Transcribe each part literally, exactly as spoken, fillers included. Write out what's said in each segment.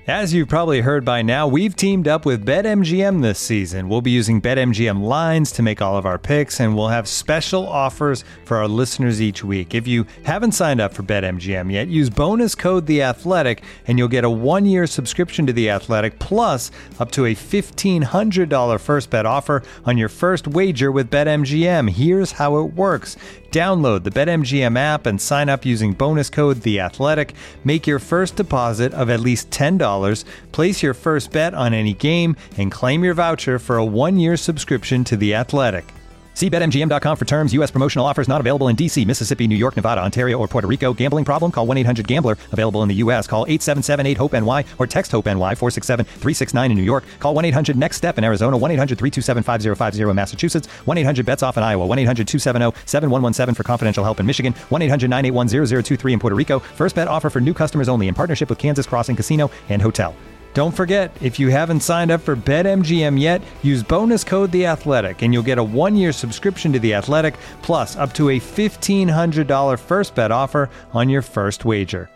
As you've probably heard by now, we've teamed up with BetMGM this season. We'll be using BetMGM lines to make all of our picks, and we'll have special offers for our listeners each week. If you haven't signed up for BetMGM yet, use bonus code The Athletic, and you'll get a one-year subscription to The Athletic, plus up to a fifteen hundred dollars first bet offer on your first wager with BetMGM. Here's how it works. Download the BetMGM app and sign up using bonus code The Athletic. Make your first deposit of at least ten dollars, place your first bet on any game, and claim your voucher for a one-year subscription to The Athletic. See Bet M G M dot com for terms. U S promotional offers not available in D C, Mississippi, New York, Nevada, Ontario, or Puerto Rico. Gambling problem? Call one eight hundred gambler. Available in the U S. Call eight seven seven eight hope N Y or text HOPE-NY four six seven three six nine in New York. Call one eight hundred next step in Arizona. one eight hundred three two seven five zero five zero in Massachusetts. one eight hundred bets off in Iowa. one eight hundred two seven zero seven one one seven for confidential help in Michigan. one eight hundred nine eight one zero zero two three in Puerto Rico. First bet offer for new customers only in partnership with Kansas Crossing Casino and Hotel. Don't forget, if you haven't signed up for BetMGM yet, use bonus code The Athletic, and you'll get a one-year subscription to The Athletic, plus up to a fifteen hundred dollars first bet offer on your first wager.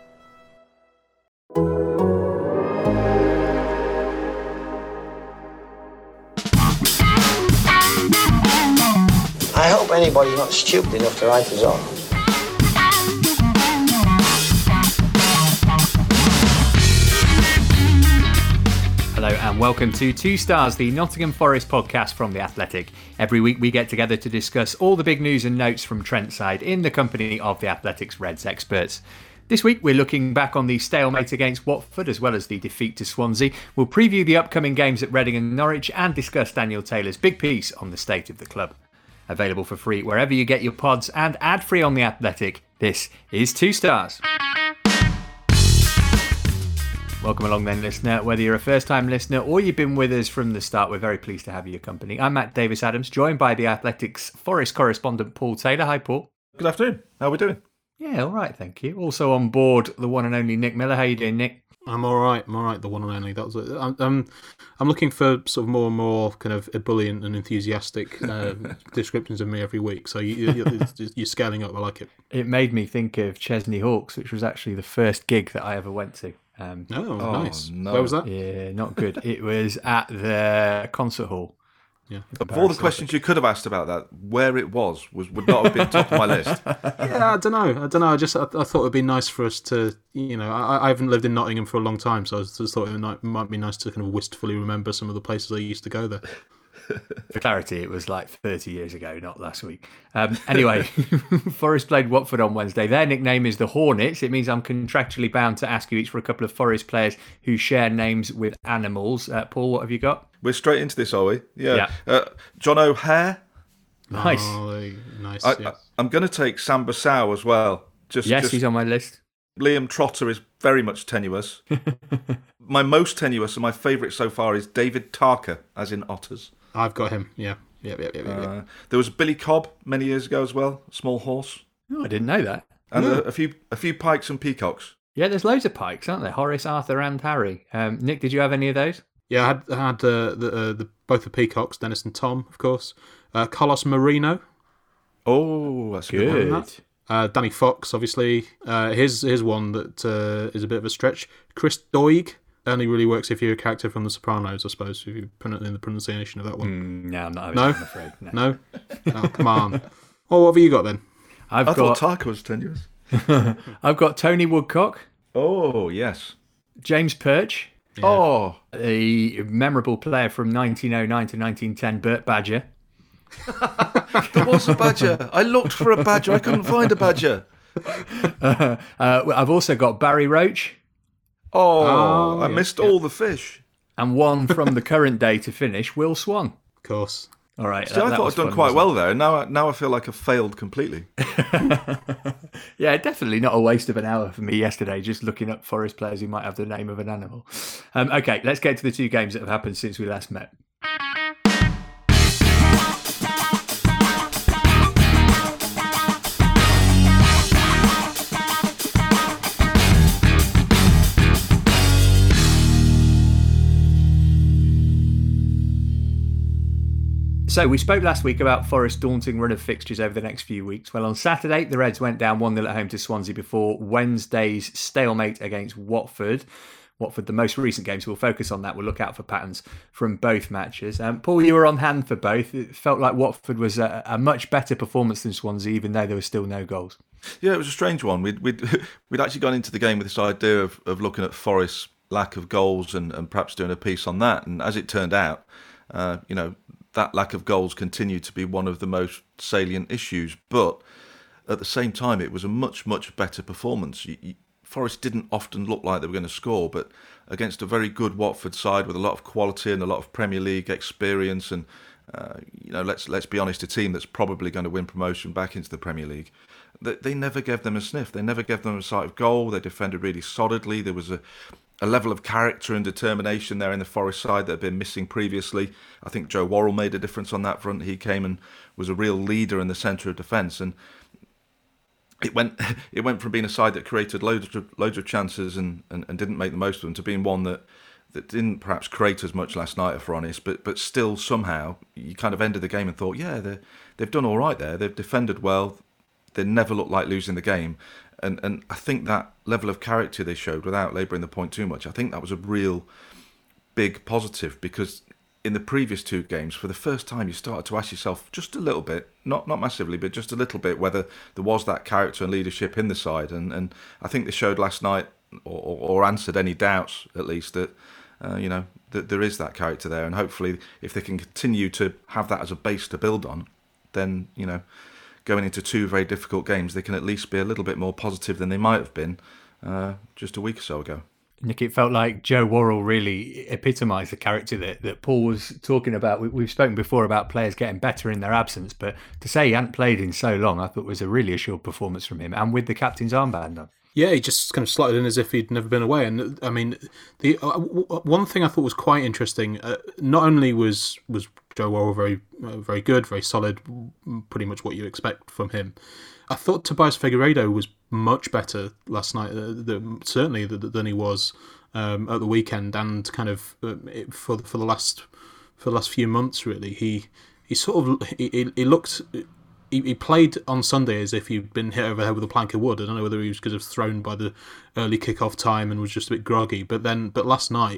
I hope anybody's not stupid enough to write us off. Hello and welcome to Two Stars, the Nottingham Forest podcast from The Athletic. Every week we get together to discuss all the big news and notes from Trentside in the company of The Athletic's Reds experts. This week we're looking back on the stalemate against Watford as well as the defeat to Swansea. We'll preview the upcoming games at Reading and Norwich and discuss Daniel Taylor's big piece on the state of the club. Available for free wherever you get your pods and ad-free on The Athletic. This is Two Stars. Welcome along then, listener. Whether you're a first-time listener or you've been with us from the start, we're very pleased to have your company. I'm Matt Davis-Adams, joined by The Athletic's Forest correspondent Paul Taylor. Hi, Paul. Good afternoon. How are we doing? Yeah, all right, thank you. Also on board, the one and only Nick Miller. How you doing, Nick? I'm all right. I'm all right. The one and only. That was. I'm. I'm, I'm looking for sort of more and more kind of ebullient and enthusiastic uh, descriptions of me every week. So you, you, you're scaling up. I like it. It made me think of Chesney Hawkes, which was actually the first gig that I ever went to. Um, oh, oh, nice. No. Where was that? Yeah, not good. It was at the concert hall. Yeah. Of all the questions you could have asked about that, where it was, was would not have been top of my list. Yeah, I don't know. I don't know. I just I, I thought it'd be nice for us to, you know, I, I haven't lived in Nottingham for a long time, so I just thought it might, might be nice to kind of wistfully remember some of the places I used to go there. For clarity, it was like thirty years ago, not last week. Um, anyway, Forest played Watford on Wednesday. Their nickname is the Hornets. It means I'm contractually bound to ask you each for a couple of Forest players who share names with animals. Uh, Paul, what have you got? We're straight into this, are we? Yeah. Yeah. Uh, John O'Hare. Nice. Oh, nice. I, Yeah. I, I'm going to take Sam Bassau as well. Just, Yes, just, he's on my list. Liam Trotter is very much tenuous. My most tenuous and my favourite so far is David Tarker, as in otters. I've got him. Yeah. Yeah. Yeah. Yeah. yeah. Uh, there was Billy Cobb many years ago as well, small horse, Oh, I didn't know that. and a, a few a few pikes and peacocks. Yeah, there's loads of pikes, aren't there? Horace, Arthur, and Harry. Um, Nick, did you have any of those? Yeah, I had, I had uh, the, uh, the both the peacocks, Dennis and Tom, of course. Uh, Carlos Marino, Oh, that's a good. one. Good. uh, Danny Fox, obviously. Uh, here's here's one that uh, is a bit of a stretch. Chris Doig only really works if you're a character from The Sopranos, I suppose. If you put it in the pronunciation of that one. Mm, no, I'm not having No? it, I'm afraid. No. No, oh, come on. Well, what have you got then? I've I got thought Tarker was tenuous. I've got Tony Woodcock, Oh, yes. James Perch, Yeah. Oh, a memorable player from nineteen oh nine to nineteen ten, Bert Badger. there was a badger. I looked for a badger. I couldn't find a badger. Uh, uh, I've also got Barry Roach Oh, Oh, I yeah, missed yeah. all the fish. and one from the current day to finish, Will Swan. Of course. All right. See, that- I that thought was I'd done fun, quite wasn't well there. Now, I- now I feel like I've failed completely. it? Yeah, definitely not a waste of an hour for me yesterday, just looking up Forest players who might have the name of an animal. Um, okay, let's get to the two games that have happened since we last met. So we spoke last week about Forest's daunting run of fixtures over the next few weeks. Well, on Saturday, the Reds went down one nil at home to Swansea before Wednesday's stalemate against Watford. Watford, the most recent games. We'll focus on that. We'll look out for patterns from both matches. Um, Paul, you were on hand for both. It felt like Watford was a, a much better performance than Swansea, even though there were still no goals. Yeah, it was a strange one. We'd we'd, we'd actually gone into the game with this idea of, of looking at Forest's lack of goals and, and perhaps doing a piece on that. And as it turned out, uh, you know, that lack of goals continued to be one of the most salient issues. But at the same time, it was a much, much better performance. You, you, Forest didn't often look like they were going to score, but against a very good Watford side with a lot of quality and a lot of Premier League experience, and uh, you know, let's let's be honest, a team that's probably going to win promotion back into the Premier League, they, they never gave them a sniff. They never gave them a sight of goal. They defended really solidly. There was a a level of character and determination there in the Forest side that had been missing previously. I think Joe Worrell made a difference on that front. He came and was a real leader in the centre of defence, and it went it went from being a side that created loads of loads of chances and, and, and didn't make the most of them to being one that, that didn't perhaps create as much last night, if we're honest, but but still somehow you kind of ended the game and thought, yeah, they they've done all right there. They've defended well. They never looked like losing the game. And and I think that level of character they showed, without labouring the point too much, I think that was a real big positive, because in the previous two games, for the first time, you started to ask yourself just a little bit, not not massively, but just a little bit, whether there was that character and leadership in the side. And, and I think they showed last night, or, or answered any doubts at least, that uh, you know that there is that character there. And hopefully, if they can continue to have that as a base to build on, then you know, going into two very difficult games, they can at least be a little bit more positive than they might have been uh, just a week or so ago. Nick, it felt like Joe Worrell really epitomised the character that, that Paul was talking about. We, we've spoken before about players getting better in their absence, but to say he hadn't played in so long, I thought was a really assured performance from him, and with the captain's armband on. Yeah, he just kind of slotted in as if he'd never been away. And I mean, the uh, w- one thing I thought was quite interesting, uh, not only was was Joe Worrell very uh, very good, very solid, pretty much what you expect from him, I thought Tobias Figueiredo was much better last night, uh, the, certainly than he was um, at the weekend, and kind of uh, for for the last for the last few months. Really, he he sort of he, he looked. He, he played on Sunday as if he'd been hit over the head with a plank of wood. I don't know whether he was because of thrown by the early kick-off time and was just a bit groggy. But then, but last night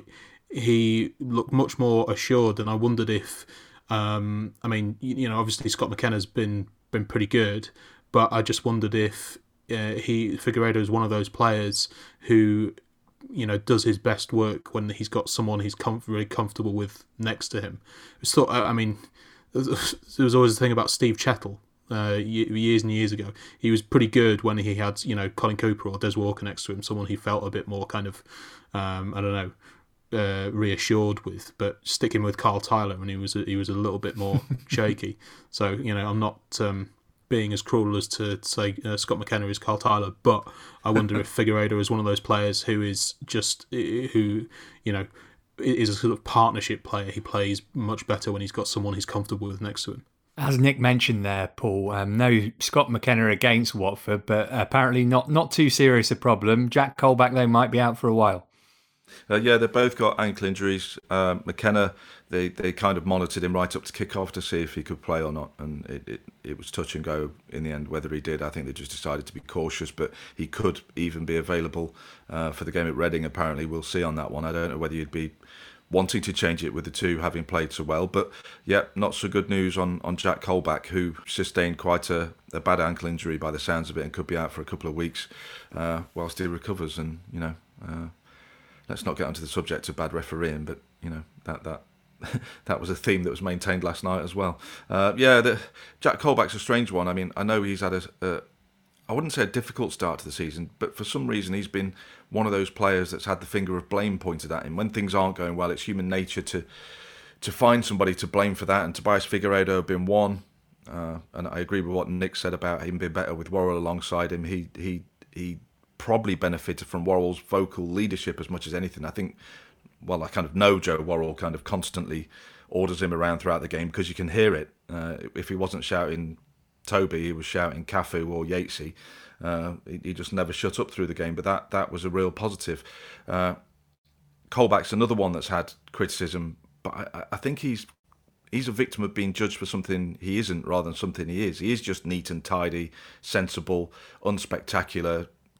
he looked much more assured, and I wondered if, um, I mean, you know, obviously Scott McKenna's been been pretty good, but I just wondered if uh, he Figueiredo is one of those players who, you know, does his best work when he's got someone he's com- really comfortable with next to him. It's thought, I mean, there was always the thing about Steve Chettle. Uh, years and years ago, he was pretty good when he had, you know, Colin Cooper or Des Walker next to him, someone he felt a bit more kind of, um, I don't know, uh, reassured with. But stick him with Carl Tyler, and he was a, he was a little bit more shaky. So you know, I'm not um, being as cruel as to say uh, Scott McKenna is Carl Tyler, but I wonder if Figueiredo is one of those players who is just who, you know, is a sort of partnership player. He plays much better when he's got someone he's comfortable with next to him. As Nick mentioned there, Paul, um, no Scott McKenna against Watford, but apparently not, not too serious a problem. Jack Colback, though, might be out for a while. Uh, yeah, they both got ankle injuries. Uh, McKenna, they, they kind of monitored him right up to kick-off to see if he could play or not, and it, it, it was touch and go in the end whether he did. I think they just decided to be cautious, but he could even be available uh, for the game at Reading, apparently. We'll see on that one. I don't know whether you'd be wanting to change it with the two having played so well. But yeah, not so good news on, on Jack Colback, who sustained quite a, a bad ankle injury by the sounds of it and could be out for a couple of weeks uh, whilst he recovers. And, you know, uh, let's not get onto the subject of bad refereeing, but, you know, that that that was a theme that was maintained last night as well. Uh, yeah, the, Jack Colback's a strange one. I mean, I know he's had a... a I wouldn't say a difficult start to the season, but for some reason he's been one of those players that's had the finger of blame pointed at him. When things aren't going well, it's human nature to to find somebody to blame for that, and Tobias Figueiredo have been one. Uh, and I agree with what Nick said about him being better with Worrell alongside him. He he he probably benefited from Worrell's vocal leadership as much as anything. I think, well, I kind of know Joe Worrell kind of constantly orders him around throughout the game because you can hear it. Uh, if he wasn't shouting Toby, he was shouting Cafu or Yatesy. Uh, he, he just never shut up through the game, but that that was a real positive. Uh, Colback's another one that's had criticism, but I, I think he's he's a victim of being judged for something he isn't rather than something he is. He is just neat and tidy, sensible, unspectacular,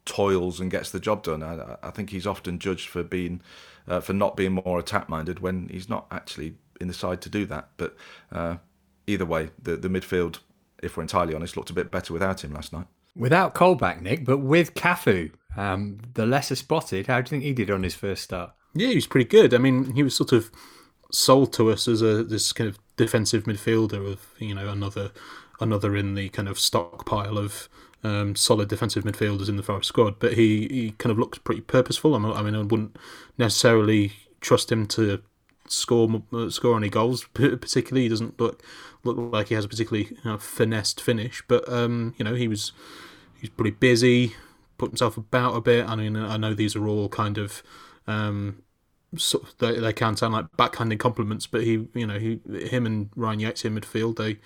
toils and gets the job done. I, I think he's often judged for being uh, for not being more attack minded when he's not actually in the side to do that. But uh, either way, the the midfield, if we're entirely honest, looked a bit better without him last night. Without Colback, Nick, but with Cafu, um, the lesser spotted. How do you think he did on his first start? Yeah, he was pretty good. I mean, he was sort of sold to us as a this kind of defensive midfielder of, you know, another another in the kind of stockpile of um, solid defensive midfielders in the Forest squad. But he, he kind of looked pretty purposeful. I mean, I wouldn't necessarily trust him to score score any goals particularly. He doesn't look look like he has a particularly, you know, finessed finish. But um, you know, he was he's pretty busy, put himself about a bit. I mean, I know these are all kind of um, sort of, they, they can sound like backhanded compliments, but he, you know, he, him and Ryan Yates in midfield, they,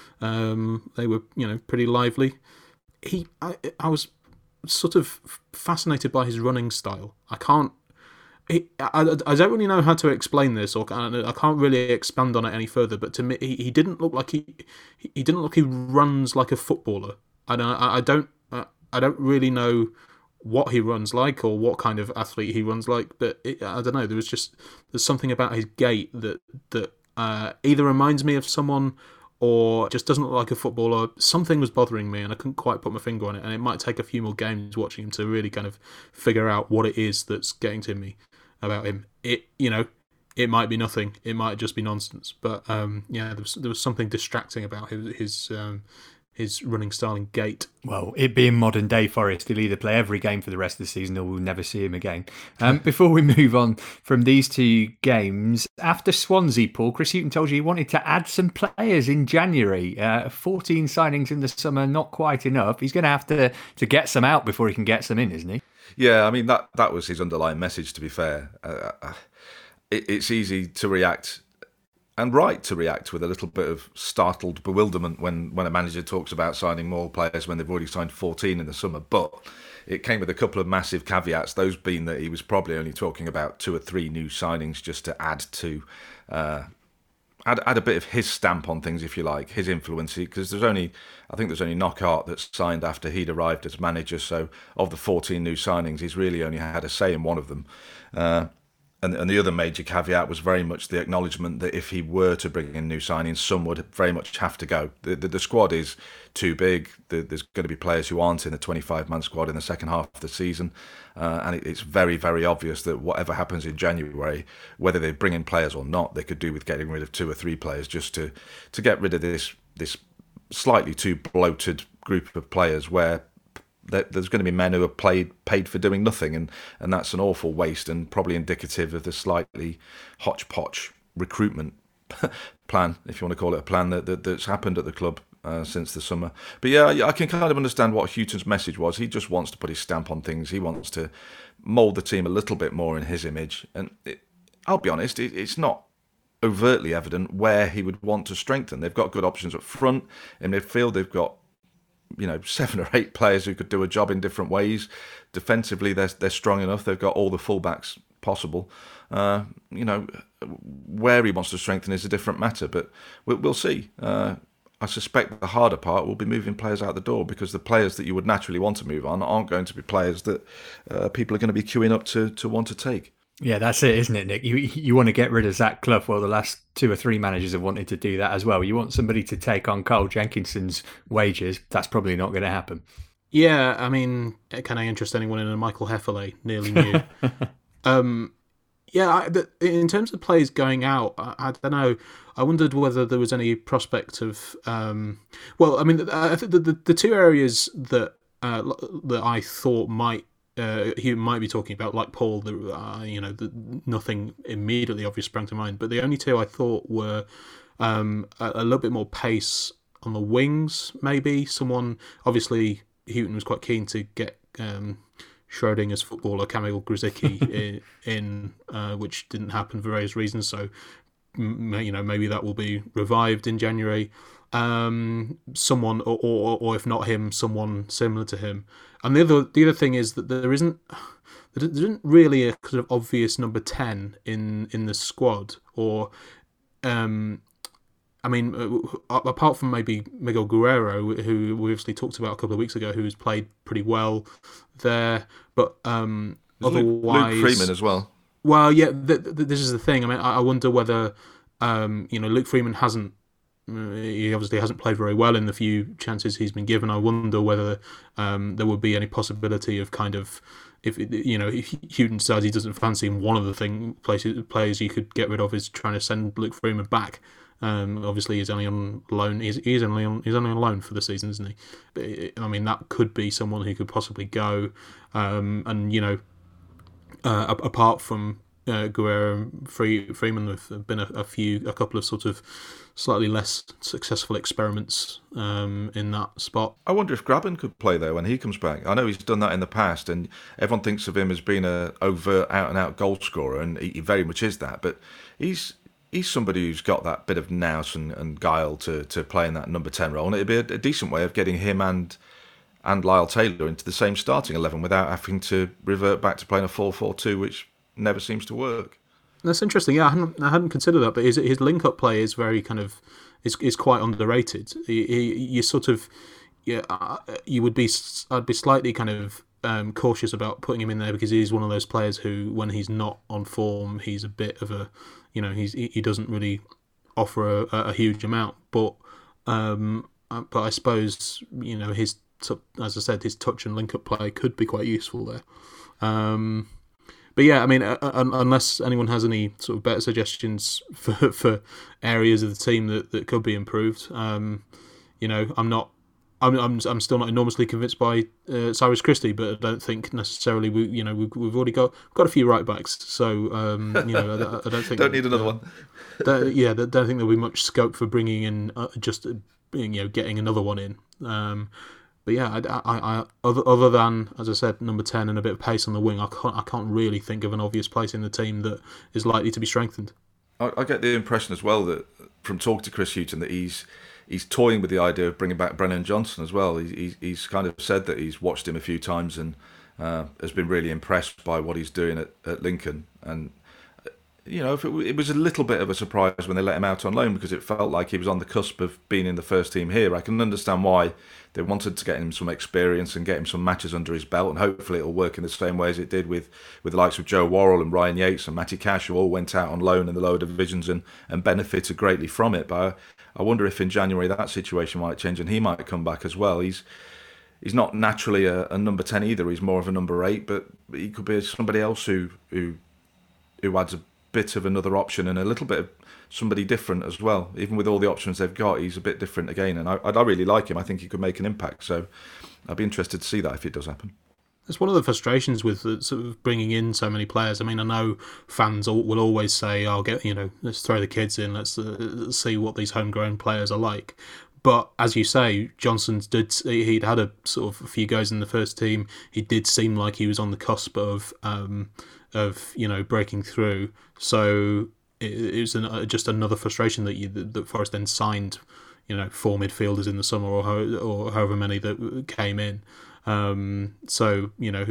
um, they were, you know, pretty lively. He, I, I was sort of fascinated by his running style. I can't, he, I, I don't really know how to explain this, or I can't really expand on it any further. But to me, he, he didn't look like he, he didn't look he runs like a footballer. And I, I don't, I don't really know what he runs like or what kind of athlete he runs like, but it, I don't know. There was just there's something about his gait that that uh, either reminds me of someone or just doesn't look like a footballer. Something was bothering me, and I couldn't quite put my finger on it. And it might take a few more games watching him to really kind of figure out what it is that's getting to me about him. It, you know, it might be nothing. It might just be nonsense. But um, yeah, there was there was something distracting about his his. Um, his running style and gait. Well, it being modern day Forest, he'll either play every game for the rest of the season or we'll never see him again. Um, before we move on from these two games, after Swansea, Paul, Chris Hughton told you he wanted to add some players in January. Uh, fourteen signings in the summer, not quite enough. He's going to have to to get some out before he can get some in, isn't he? Yeah, I mean, that, that was his underlying message, to be fair. Uh, it, it's easy to react, and right to react, with a little bit of startled bewilderment when, when a manager talks about signing more players when they've already signed fourteen in the summer. But it came with a couple of massive caveats, those being that he was probably only talking about two or three new signings just to add to, uh, add, add a bit of his stamp on things, if you like, his influence. Because there's only, I think there's only Knockaert that's signed after he'd arrived as manager. So of the fourteen new signings, he's really only had a say in one of them. Uh, And, and the other major caveat was very much the acknowledgement that if he were to bring in new signings, some would very much have to go. The, the, the squad is too big. The, there's going to be players who aren't in the twenty-five man squad in the second half of the season. Uh, and it, it's very, very obvious that whatever happens in January, whether they bring in players or not, they could do with getting rid of two or three players just to, to get rid of this, this slightly too bloated group of players where there's going to be men who are played, paid for doing nothing, and, and that's an awful waste and probably indicative of the slightly hodgepodge recruitment plan, if you want to call it a plan, that, that that's happened at the club uh, since the summer. But yeah, I can kind of understand what Hughton's message was. He just wants to put his stamp on things. He wants to mould the team a little bit more in his image. And it, I'll be honest, it, it's not overtly evident where he would want to strengthen. They've got good options up front. In midfield, they've got, you know, seven or eight players who could do a job in different ways. Defensively, they're they're strong enough. They've got all the fullbacks possible. Uh, you know, where he wants to strengthen is a different matter, but we'll, we'll see. Uh, I suspect the harder part will be moving players out the door, because the players that you would naturally want to move on aren't going to be players that uh, people are going to be queuing up to to want to take. Yeah, that's it, isn't it, Nick? You you want to get rid of Zach Clough. Well, the last two or three managers have wanted to do that as well. You want somebody to take on Carl Jenkinson's wages. That's probably not going to happen. Yeah, I mean, can I interest anyone in a Michael Hefele, nearly new? um, yeah, I, but in terms of players going out, I, I don't know. I wondered whether there was any prospect of... Um, well, I mean, I think the, the, the two areas that uh, that I thought might Uh, he might be talking about, like Paul, the, uh, you know, the, nothing immediately obvious sprang to mind, but the only two I thought were um, a, a little bit more pace on the wings, maybe. Someone, obviously, Hughton was quite keen to get um, Schrodinger's footballer, Kamil Grzycki, in, in uh, which didn't happen for various reasons, so, you know, maybe that will be revived in January. Um, someone, or, or or if not him, someone similar to him. And the other the other thing is that there isn't there isn't really a sort of obvious number ten in in the squad, or um, I mean, uh, apart from maybe Miguel Guerrero, who we obviously talked about a couple of weeks ago, who's played pretty well there, but um, otherwise, Luke Freeman as well. Well, yeah, th- th- this is the thing. I mean, I, I wonder whether um, you know Luke Freeman hasn't. He obviously hasn't played very well in the few chances he's been given. I wonder whether um, there would be any possibility of kind of, if you know, if Houghton decides he doesn't fancy him, one of the thing places, players you could get rid of is trying to send Luke Freeman back. Um, obviously, he's only on loan. He's, he's only on. He's only on loan for the season, isn't he? But, I mean, that could be someone who could possibly go. Um, and you know, uh, apart from uh, Guerrero and Free, Freeman, there've been a, a few, a couple of sort of slightly less successful experiments um, in that spot. I wonder if Graben could play there when he comes back. I know he's done that in the past, and everyone thinks of him as being a overt, out-and-out goal scorer, and he very much is that. But he's he's somebody who's got that bit of nous and, and guile to, to play in that number ten role, and it'd be a, a decent way of getting him and and Lyle Taylor into the same starting eleven without having to revert back to playing a four four two, which never seems to work. That's interesting. Yeah, I hadn't, I hadn't considered that, but his his link up play is very kind of is is quite underrated. He, he, you sort of yeah, you would be I'd be slightly kind of um, cautious about putting him in there because he's one of those players who, when he's not on form, he's a bit of a you know he's he doesn't really offer a, a huge amount. But um, but I suppose you know his as I said his touch and link up play could be quite useful there. Um, But yeah, I mean, uh, unless anyone has any sort of better suggestions for for areas of the team that, that could be improved, um, you know, I'm not, I'm I'm I'm still not enormously convinced by uh, Cyrus Christie, but I don't think necessarily we, you know, we've, we've already got got a few right backs, so um, you know, I, I don't think don't need another uh, one. Don't, yeah, I don't think there'll be much scope for bringing in uh, just uh, you know getting another one in. Um, But yeah, I, I, I, other other than, as I said, number ten and a bit of pace on the wing, I can't I can't really think of an obvious place in the team that is likely to be strengthened. I, I get the impression as well that from talking to Chris Hughton that he's he's toying with the idea of bringing back Brennan Johnson as well. He, he's kind of said that he's watched him a few times and uh, has been really impressed by what he's doing at, at Lincoln. And you know, if it, it was a little bit of a surprise when they let him out on loan because it felt like he was on the cusp of being in the first team here. I can understand why they wanted to get him some experience and get him some matches under his belt, and hopefully it'll work in the same way as it did with, with the likes of Joe Worrell and Ryan Yates and Matty Cash, who all went out on loan in the lower divisions and, and benefited greatly from it. But I, I wonder if in January that situation might change and he might come back as well. He's he's not naturally a, a number ten either. He's more of a number eight, but he could be somebody else who who who adds a bit of another option and a little bit of somebody different as well. Even with all the options they've got, he's a bit different again, and I, I really like him. I think he could make an impact, so I'd be interested to see that if it does happen. It's one of the frustrations with the, sort of bringing in so many players. I mean, I know fans all, will always say, "I'll get you know, let's throw the kids in, let's, uh, let's see what these homegrown players are like." But as you say, Johnson's did he'd had a sort of a few goes in the first team. He did seem like he was on the cusp of um, of you know breaking through. So it, it was an, uh, just another frustration that you that Forest then signed, you know, four midfielders in the summer or ho- or however many that came in. Um, so you know,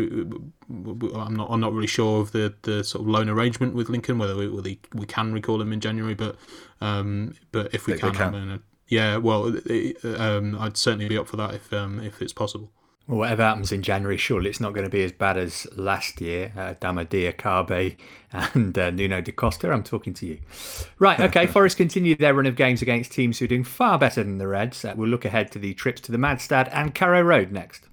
I'm not I'm not really sure of the, the sort of loan arrangement with Lincoln, whether we, whether we can recall him in January, but um, but if we can, can. I mean, yeah, well, it, um, I'd certainly be up for that if um, if it's possible. Well, whatever happens in January, surely it's not going to be as bad as last year. Uh, Dama Diakabe and uh, Nuno da Costa. I'm talking to you. Right, okay, Forest continue their run of games against teams who are doing far better than the Reds. Uh, we'll look ahead to the trips to the Madstad and Carrow Road next.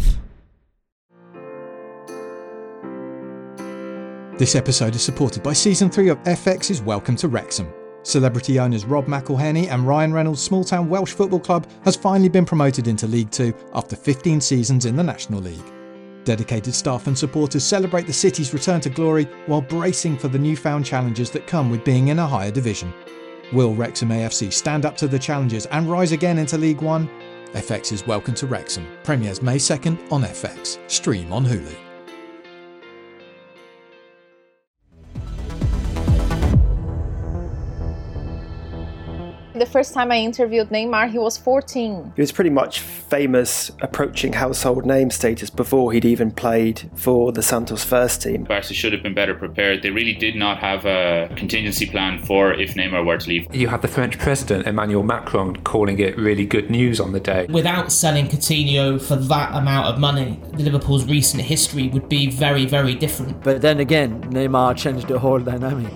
This episode is supported by Season three of F X's Welcome to Wrexham. Celebrity owners Rob McElhenney and Ryan Reynolds' small-town Welsh football club has finally been promoted into League Two after fifteen seasons in the National League. Dedicated staff and supporters celebrate the city's return to glory while bracing for the newfound challenges that come with being in a higher division. Will Wrexham A F C stand up to the challenges and rise again into League One? F X's Welcome to Wrexham premieres May second on F X. Stream on Hulu. The first time I interviewed Neymar, he was fourteen. He was pretty much famous, approaching household name status before he'd even played for the Santos first team. Barca should have been better prepared. They really did not have a contingency plan for if Neymar were to leave. You had the French president, Emmanuel Macron, calling it really good news on the day. Without selling Coutinho for that amount of money, Liverpool's recent history would be very, very different. But then again, Neymar changed the whole dynamic.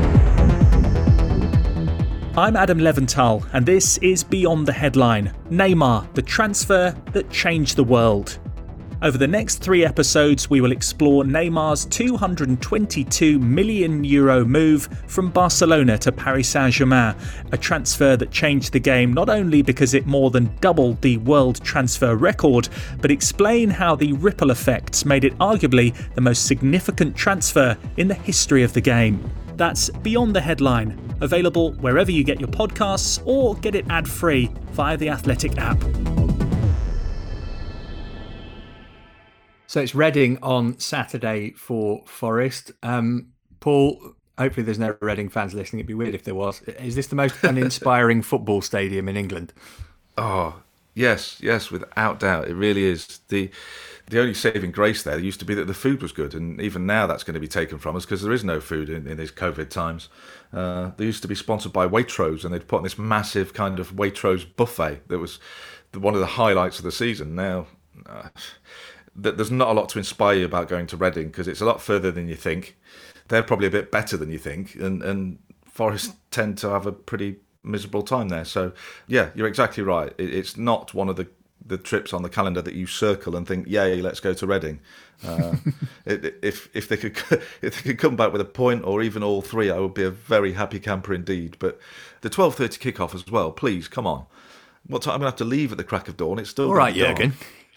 I'm Adam Leventhal, and this is Beyond the Headline, Neymar, the transfer that changed the world. Over the next three episodes, we will explore Neymar's two hundred twenty-two million euro move from Barcelona to Paris Saint-Germain, a transfer that changed the game not only because it more than doubled the world transfer record, but explain how the ripple effects made it arguably the most significant transfer in the history of the game. That's Beyond the Headline, available wherever you get your podcasts or get it ad-free via the Athletic app. So it's Reading on Saturday for Forest. Um, Paul, hopefully there's no Reading fans listening. It'd be weird if there was. Is this the most uninspiring football stadium in England? Oh, yes, yes, without doubt. It really is. The the only saving grace there used to be that the food was good, and even now that's going to be taken from us because there is no food in, in these COVID times. Uh, they used to be sponsored by Waitrose, and they'd put on this massive kind of Waitrose buffet that was one of the highlights of the season. Now, uh, there's not a lot to inspire you about going to Reading because it's a lot further than you think. They're probably a bit better than you think, and, and Forest tend to have a pretty miserable time there. So, yeah, you're exactly right. It, it's not one of the, the trips on the calendar that you circle and think, yay, let's go to Reading. Uh, it, if if they could if they could come back with a point or even all three, I would be a very happy camper indeed. But the twelve thirty kickoff as well, please, come on. What time? I'm going to have to leave at the crack of dawn. It's still all right, Jurgen.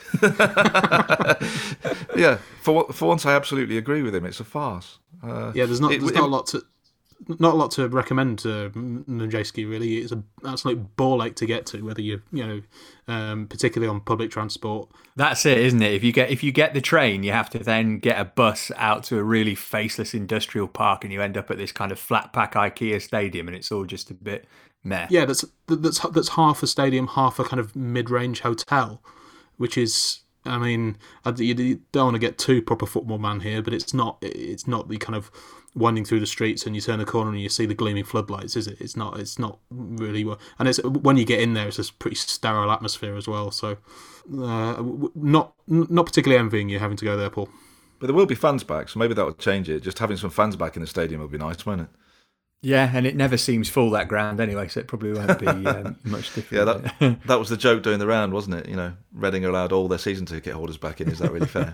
Yeah, for for once I absolutely agree with him. It's a farce. Uh, yeah, there's not it, there's it, not a lot to not a lot to recommend to Majewski, really. It's an absolute ball ache to get to, whether you you know, um, particularly on public transport. That's it, isn't it? If you get if you get the train, you have to then get a bus out to a really faceless industrial park, and you end up at this kind of flat pack IKEA stadium, and it's all just a bit meh. Yeah, that's that's that's half a stadium, half a kind of mid-range hotel, which is, I mean, you don't want to get too proper football man here, but it's not it's not the kind of winding through the streets and you turn a corner and you see the gleaming floodlights, is it? It's not. It's not really. And it's when you get in there, it's a pretty sterile atmosphere as well. So, uh, not not particularly envying you having to go there, Paul. But there will be fans back, so maybe that would change it. Just having some fans back in the stadium would be nice, won't it? Yeah, and it never seems full, that ground anyway, so it probably won't be um, much different. Yeah, that that was the joke doing the round, wasn't it? You know, Reading allowed all their season ticket holders back in. Is that really fair?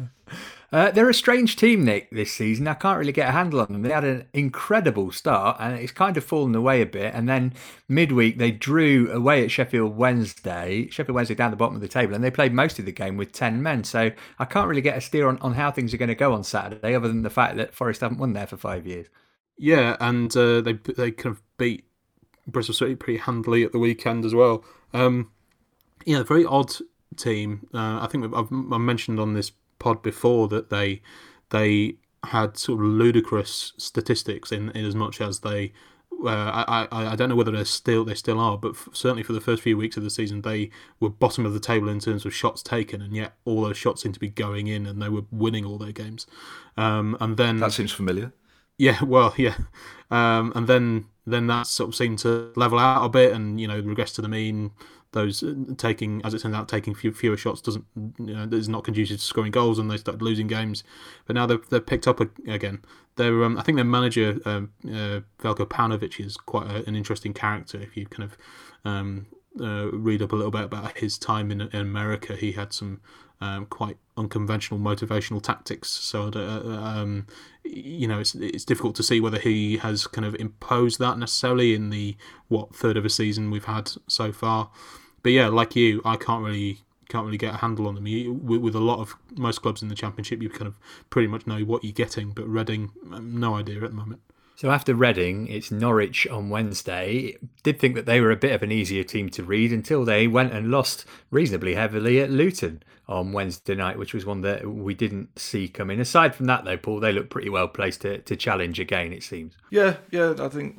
uh, they're a strange team, Nick, this season. I can't really get a handle on them. They had an incredible start, and it's kind of fallen away a bit. And then midweek, they drew away at Sheffield Wednesday. Sheffield Wednesday down the bottom of the table, and they played most of the game with ten men. So I can't really get a steer on, on how things are going to go on Saturday, other than the fact that Forest haven't won there for five years. Yeah, and uh, they they kind of beat Bristol City pretty handily at the weekend as well. Um, yeah, a very odd team. Uh, I think I've, I've mentioned on this pod before that they they had sort of ludicrous statistics in, in as much as they. Uh, I, I I don't know whether they're still they still are, but f- certainly for the first few weeks of the season, they were bottom of the table in terms of shots taken, and yet all those shots seem to be going in, and they were winning all their games. Um, and then that seems familiar. Yeah, well, yeah, um, and then then that sort of seemed to level out a bit, and you know, regress to the mean. Those taking, as it turns out, taking few, fewer shots doesn't, you know, is not conducive to scoring goals, and they started losing games. But now they've they're picked up again. They're, um, I think their manager um, uh, Veljko Paunovic is quite a, an interesting character. If you kind of um, uh, read up a little bit about his time in, in America, he had some um, quite unconventional motivational tactics. So, uh, um, you know, it's it's difficult to see whether he has kind of imposed that necessarily in the what third of a season we've had so far. But yeah, like you, I can't really can't really get a handle on them. You, with, with a lot of most clubs in the Championship, you kind of pretty much know what you're getting. But Reading, no idea at the moment. So after Reading, it's Norwich on Wednesday. Did think that they were a bit of an easier team to read until they went and lost reasonably heavily at Luton on Wednesday night, which was one that we didn't see coming. Aside from that, though, Paul, they look pretty well placed to, to challenge again, it seems. Yeah, yeah, I think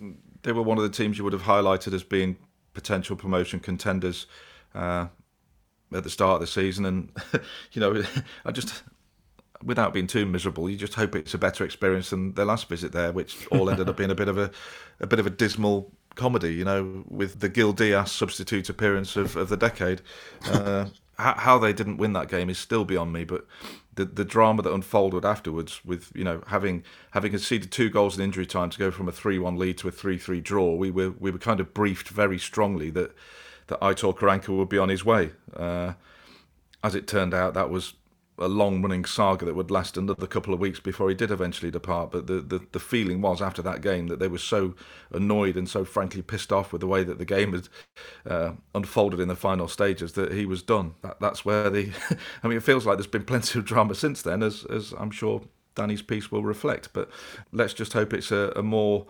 they were one of the teams you would have highlighted as being potential promotion contenders uh, at the start of the season. And, you know, I just, without being too miserable, you just hope it's a better experience than their last visit there, which all ended up being a bit of a, a bit of a dismal comedy, you know, with the Gil Diaz substitute appearance of, of the decade. Uh, how, how they didn't win that game is still beyond me, but the the drama that unfolded afterwards, with, you know, having having conceded two goals in injury time to go from a three one lead to a three three draw, we were we were kind of briefed very strongly that that Aitor Karanka would be on his way. Uh, as it turned out, that was a long-running saga that would last another couple of weeks before he did eventually depart. But the, the, the feeling was after that game that they were so annoyed and so frankly pissed off with the way that the game had uh, unfolded in the final stages that he was done. That, that's where the... I mean, it feels like there's been plenty of drama since then, as as I'm sure Danny's piece will reflect. But let's just hope it's a, a more...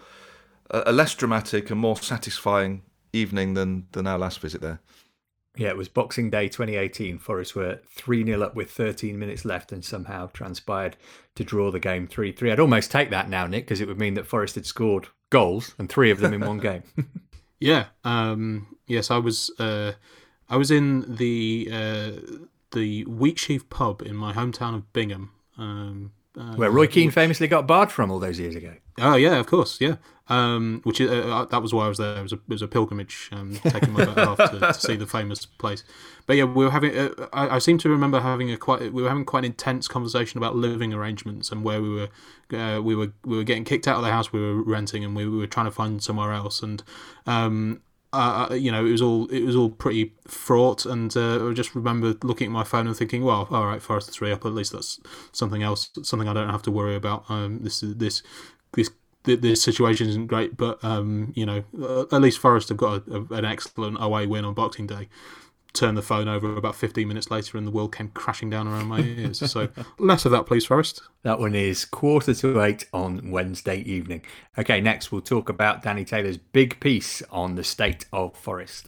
a less dramatic and more satisfying evening than, than our last visit there. Yeah, it was Boxing Day twenty eighteen. Forest were three nil up with thirteen minutes left and somehow transpired to draw the game three three. I'd almost take that now, Nick, because it would mean that Forest had scored goals, and three of them in one game. Yeah. Um, yes, I was uh, I was in the uh, the Wheatsheaf pub in my hometown of Bingham. Um, uh, Where Roy Keane which... famously got barred from all those years ago. Oh, yeah, of course, yeah. Um, which uh, that was why I was there. It was a, it was a pilgrimage, um, taking my better half to, to see the famous place. But yeah, we were having. Uh, I, I seem to remember having a quite. We were having quite an intense conversation about living arrangements and where we were. Uh, we were we were getting kicked out of the house we were renting, and we, we were trying to find somewhere else. And um, uh, you know, it was all it was all pretty fraught. And uh, I just remember looking at my phone and thinking, well, all right, Forest three up. At least that's something else, something I don't have to worry about. Um, this is this this. This situation isn't great, but um, you know, at least Forest have got a, a, an excellent away win on Boxing Day. Turned the phone over about fifteen minutes later, and the world came crashing down around my ears. So less of that, please, Forest. That one is quarter to eight on Wednesday evening. Okay, next we'll talk about Danny Taylor's big piece on the state of Forest.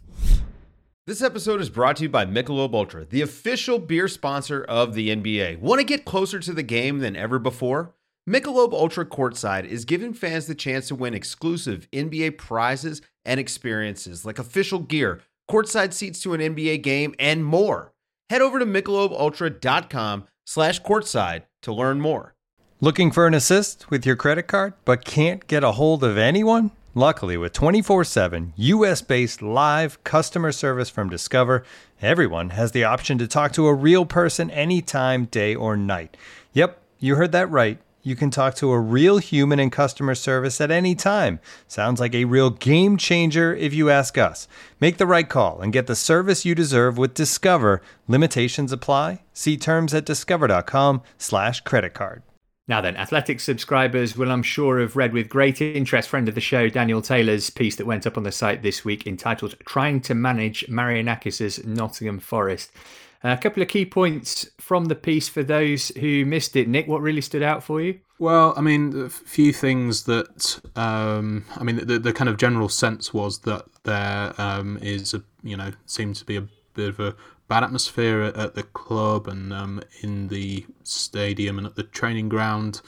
This episode is brought to you by Michelob Ultra, the official beer sponsor of the N B A. Want to get closer to the game than ever before? Michelob Ultra Courtside is giving fans the chance to win exclusive N B A prizes and experiences like official gear, courtside seats to an N B A game, and more. Head over to michelobultra.com slash courtside to learn more. Looking for an assist with your credit card but can't get a hold of anyone? Luckily, with twenty-four seven U S-based live customer service from Discover, everyone has the option to talk to a real person anytime, day or night. Yep, you heard that right. You can talk to a real human in customer service at any time. Sounds like a real game changer if you ask us. Make the right call and get the service you deserve with Discover. Limitations apply. See terms at discover.com slash credit card. Now then, Athletic subscribers will, I'm sure, have read with great interest friend of the show, Daniel Taylor's piece that went up on the site this week entitled Trying to Manage Marianakis' Nottingham Forest. A couple of key points from the piece for those who missed it. Nick, what really stood out for you? Well, I mean, a few things that, um, I mean, the, the kind of general sense was that there um, is, a, you know, seemed to be a bit of a bad atmosphere at, at the club and um, in the stadium and at the training ground.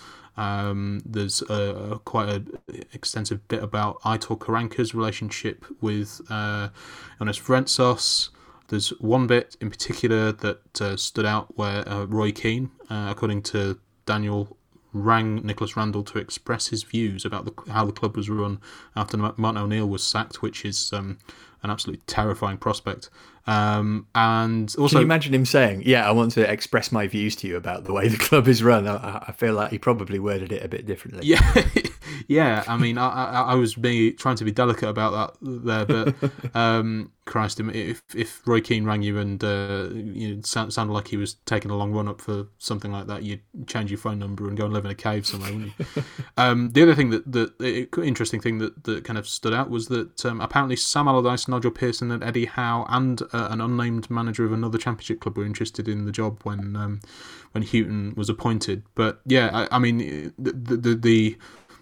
Um, there's a, a quite an extensive bit about Aitor Karanka's relationship with uh, Ioannis Vrentsos. There's one bit in particular that uh, stood out where uh, Roy Keane, uh, according to Daniel, rang Nicholas Randall to express his views about the, how the club was run after Martin O'Neill was sacked, which is um, an absolutely terrifying prospect. Um, and also, can you imagine him saying, "Yeah, I want to express my views to you about the way the club is run"? I, I feel like he probably worded it a bit differently. Yeah, yeah. I mean, I, I, I was being, trying to be delicate about that there, but um, Christ, if if Roy Keane rang you and uh, you know, sound, sounded like he was taking a long run up for something like that, you'd change your phone number and go and live in a cave somewhere, wouldn't you? um, the other thing that the, the interesting thing that, that kind of stood out was that um, apparently Sam Allardyce, Nigel Pearson, and Eddie Howe, and uh, an unnamed manager of another championship club were interested in the job when um, when Houghton was appointed. But yeah, I, I mean, the the, the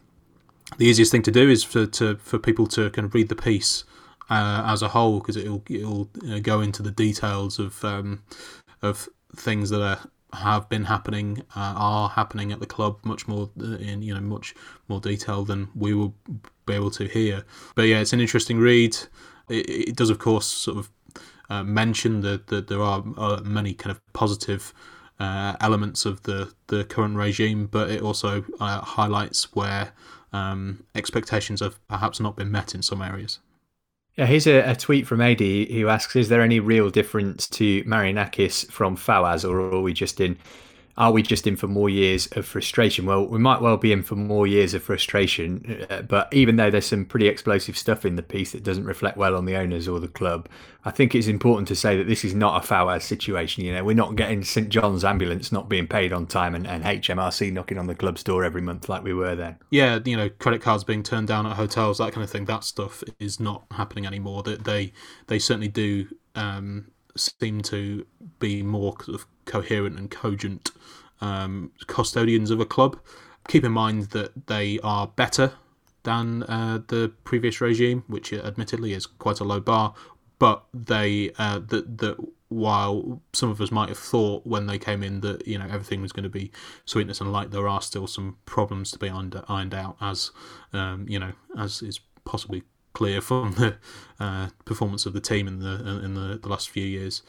the easiest thing to do is for to for people to kind of read the piece uh, as a whole, because it'll it'll you know, go into the details of um, of things that are have been happening, uh, are happening at the club much more in you know much more detail than we will be able to hear. But yeah, it's an interesting read. It, it does, of course, sort of uh, mention that, that there are uh, many kind of positive uh, elements of the, the current regime, but it also uh, highlights where um, expectations have perhaps not been met in some areas. Yeah, here's a, a tweet from Adi who asks, is there any real difference to Marianakis from Fawaz, or are we just in are we just in for more years of frustration? Well, we might well be in for more years of frustration, uh, but even though there's some pretty explosive stuff in the piece that doesn't reflect well on the owners or the club, I think it's important to say that this is not a Fawaz situation. You know, we're not getting St John's ambulance not being paid on time and, and H M R C knocking on the club's door every month like we were then. Yeah, you know, credit cards being turned down at hotels, that kind of thing. That stuff is not happening anymore. That they they certainly do um, seem to be more sort of coherent and cogent um, custodians of a club. Keep in mind that they are better than uh, the previous regime, which admittedly is quite a low bar. But they uh, that that while some of us might have thought when they came in that you know everything was going to be sweetness and light, there are still some problems to be ironed, ironed out, as um, you know, as is possibly clear from the uh, performance of the team in the in the, the last few years.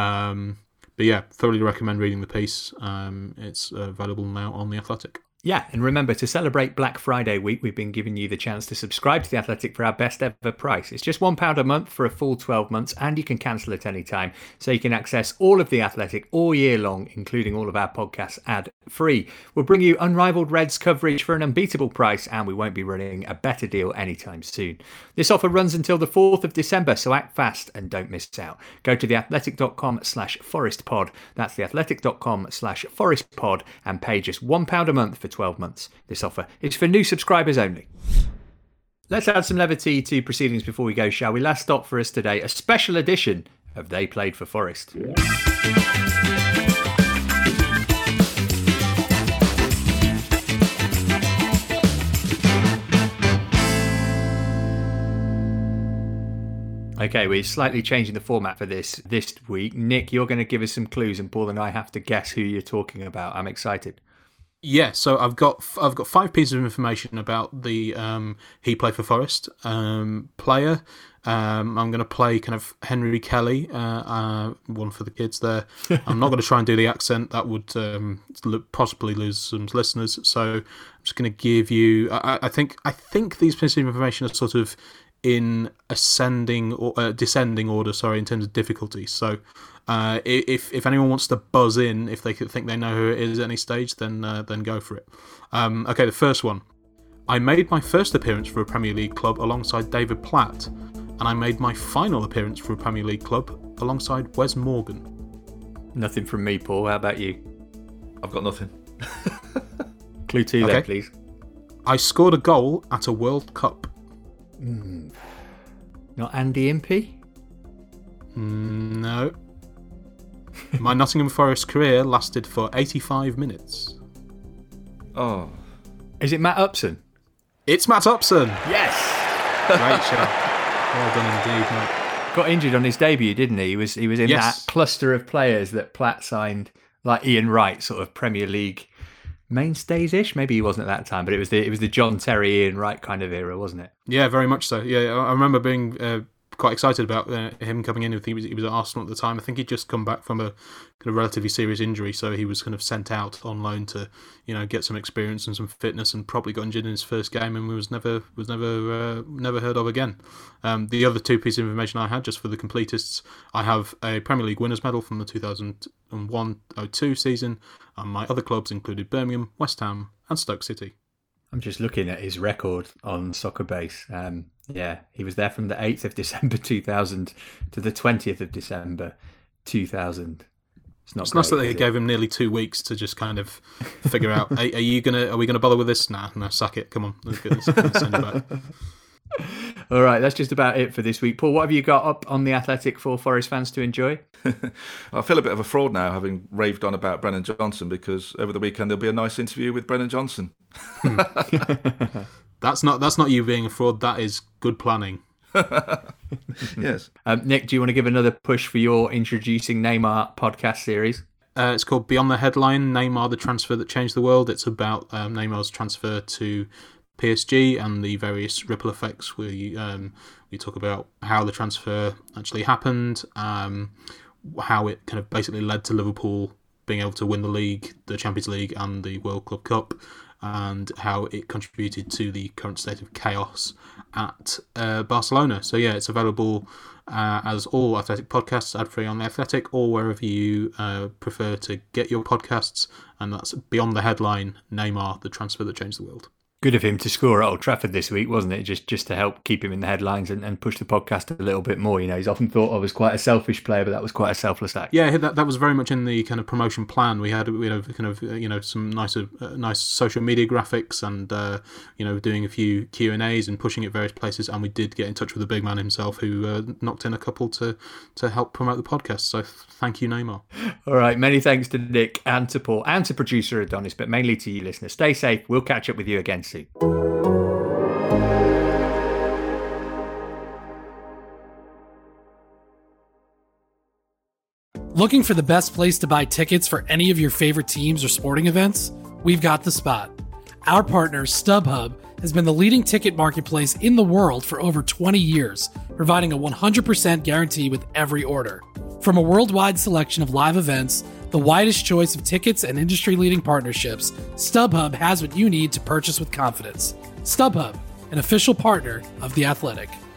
Um, but yeah, thoroughly recommend reading the piece. Um, it's uh, available now on The Athletic. Yeah, and remember, to celebrate Black Friday week, we've been giving you the chance to subscribe to The Athletic for our best ever price. It's just one pound a month for a full twelve months, and you can cancel at any time, so you can access all of The Athletic all year long, including all of our podcasts ad-free. We'll bring you unrivaled Reds coverage for an unbeatable price, and we won't be running a better deal anytime soon. This offer runs until the fourth of December, so act fast and don't miss out. Go to theathletic.com slash forestpod, that's theathletic.com slash forestpod, and pay just one pound a month for twelve months. This offer is for new subscribers only. Let's add some levity to proceedings before we go, shall we? Last stop for us today, a special edition of They Played for Forest. Okay, we're slightly changing the format for this this week. Nick, you're going to give us some clues, and Paul and I have to guess who you're talking about. I'm excited. Yeah, so I've got I've got five pieces of information about the um, He Played for Forest um, player. Um, I'm going to play kind of Henry Kelly, uh, uh, one for the kids there. I'm not going to try and do the accent. That would um, possibly lose some listeners. So I'm just going to give you. I, I think I think these pieces of information are sort of in ascending or uh, descending order. Sorry, in terms of difficulty. So. Uh, if if anyone wants to buzz in, if they think they know who it is at any stage, then uh, then go for it. Um, okay, the first one. I made my first appearance for a Premier League club alongside David Platt, and I made my final appearance for a Premier League club alongside Wes Morgan. Nothing from me, Paul. How about you? I've got nothing. Clue two okay. there, please. I scored a goal at a World Cup. Mm. Not Andy Impey? Mm, no. My Nottingham Forest career lasted for eighty-five minutes. Oh. Is it Matt Upson? It's Matt Upson. Yes. Great shot. Well done indeed, mate. Got injured on his debut, didn't he? He was he was in yes. that cluster of players that Platt signed, like Ian Wright, sort of Premier League mainstays-ish. Maybe he wasn't at that time, but it was the it was the John Terry, Ian Wright kind of era, wasn't it? Yeah, very much so. Yeah, I remember being uh, quite excited about uh, him coming in. I think he was, he was at Arsenal at the time. I think he'd just come back from a kind of relatively serious injury, so he was kind of sent out on loan to, you know, get some experience and some fitness, and probably got injured in his first game and was never was never uh, never heard of again. Um, the other two pieces of information I had, just for the completists, I have a Premier League winners medal from the two thousand one oh two season, and my other clubs included Birmingham, West Ham, and Stoke City. I'm just looking at his record on Soccer Base. Um, yeah, he was there from the eighth of December two thousand to the twentieth of December two thousand. It's not. It's great, nice that they is gave it? him nearly two weeks to just kind of figure out. Are, are you gonna? Are we gonna bother with this? Nah, no, sack it. Come on, let's get this. Let's send it back. All right, that's just about it for this week. Paul, what have you got up on The Athletic for Forest fans to enjoy? I feel a bit of a fraud now, having raved on about Brennan Johnson, because over the weekend there'll be a nice interview with Brennan Johnson. That's not that's not you being a fraud. That is good planning. Yes. Um, Nick, do you want to give another push for your Introducing Neymar podcast series? Uh, it's called Beyond the Headline, Neymar, the Transfer That Changed the World. It's about um, Neymar's transfer to P S G and the various ripple effects. We um, we talk about how the transfer actually happened, um, how it kind of basically led to Liverpool being able to win the league, the Champions League and the World Club Cup, and how it contributed to the current state of chaos at uh, Barcelona. So yeah, it's available uh, as all Athletic podcasts, ad-free on The Athletic, or wherever you uh, prefer to get your podcasts, and that's Beyond the Headline, Neymar, the Transfer That Changed the World. Good of him to score at Old Trafford this week, wasn't it? Just just to help keep him in the headlines and, and push the podcast a little bit more. You know, he's often thought of as quite a selfish player, but that was quite a selfless act. Yeah, that that was very much in the kind of promotion plan. We had, you know, kind of, you know, some nice, uh, nice social media graphics, and uh, you know, doing a few Q and A's and pushing it various places. And we did get in touch with the big man himself, who uh, knocked in a couple to to help promote the podcast. So thank you, Neymar. All right, many thanks to Nick and to Paul and to producer Adonis, but mainly to you listeners. Stay safe. We'll catch up with you again soon. Looking for the best place to buy tickets for any of your favorite teams or sporting events? We've got the spot. Our partner, StubHub, has been the leading ticket marketplace in the world for over twenty years, providing a one hundred percent guarantee with every order. From a worldwide selection of live events, the widest choice of tickets, and industry-leading partnerships, StubHub has what you need to purchase with confidence. StubHub, an official partner of The Athletic.